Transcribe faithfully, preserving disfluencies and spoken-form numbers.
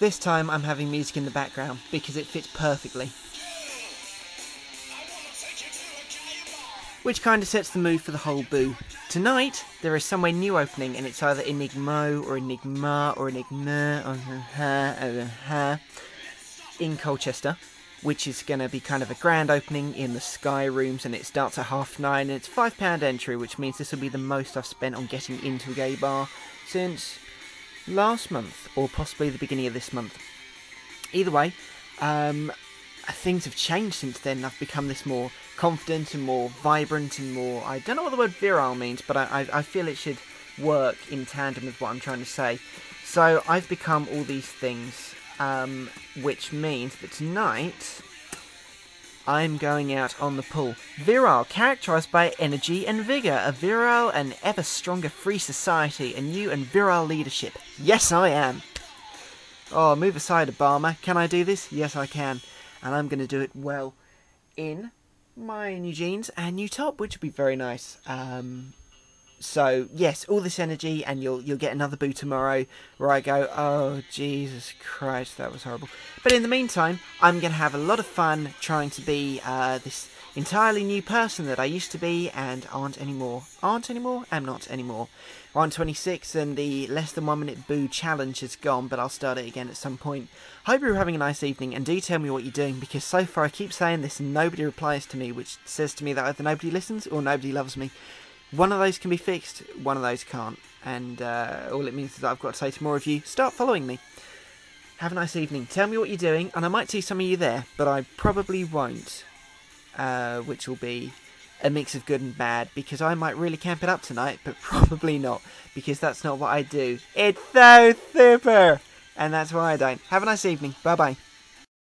This time I'm having music in the background because it fits perfectly. Which kind of sets the mood for the whole boo. Tonight, there is somewhere new opening, and it's either Enigmo or Enigma or Enigma or ha or ha in Colchester, which is going to be kind of a grand opening in the Sky Rooms, and it starts at half nine, and it's five pound entry, which means this will be the most I've spent on getting into a gay bar since last month, or possibly the beginning of this month. Either way, um, things have changed since then. I've become this more confident and more vibrant and more... I don't know what the word virile means, but I, I, I feel it should work in tandem with what I'm trying to say. So I've become all these things, um, which means that tonight I'm going out on the pool. Virile, characterised by energy and vigour, a virile and ever stronger free society, a new and virile leadership. Yes, I am. Oh, move aside, Obama. Can I do this? Yes, I can. And I'm going to do it well in my new jeans and new top, which will be very nice. Um, so, yes, all this energy, and you'll you'll get another boo tomorrow where I go, oh, Jesus Christ, that was horrible. But in the meantime, I'm going to have a lot of fun trying to be uh, this entirely new person that I used to be and aren't anymore. Aren't anymore? Am not anymore. We're on twenty-six, and the less than one minute boo challenge is gone, but I'll start it again at some point. Hope you're having a nice evening, and do tell me what you're doing, because so far I keep saying this and nobody replies to me, which says to me that either nobody listens or nobody loves me. One of those can be fixed, one of those can't, and uh, all it means is that I've got to say to more of you, start following me. Have a nice evening, tell me what you're doing, and I might see some of you there, but I probably won't, uh, which will be a mix of good and bad, because I might really camp it up tonight, but probably not, because that's not what I do. It's so super! And that's why I don't. Have a nice evening. Bye-bye.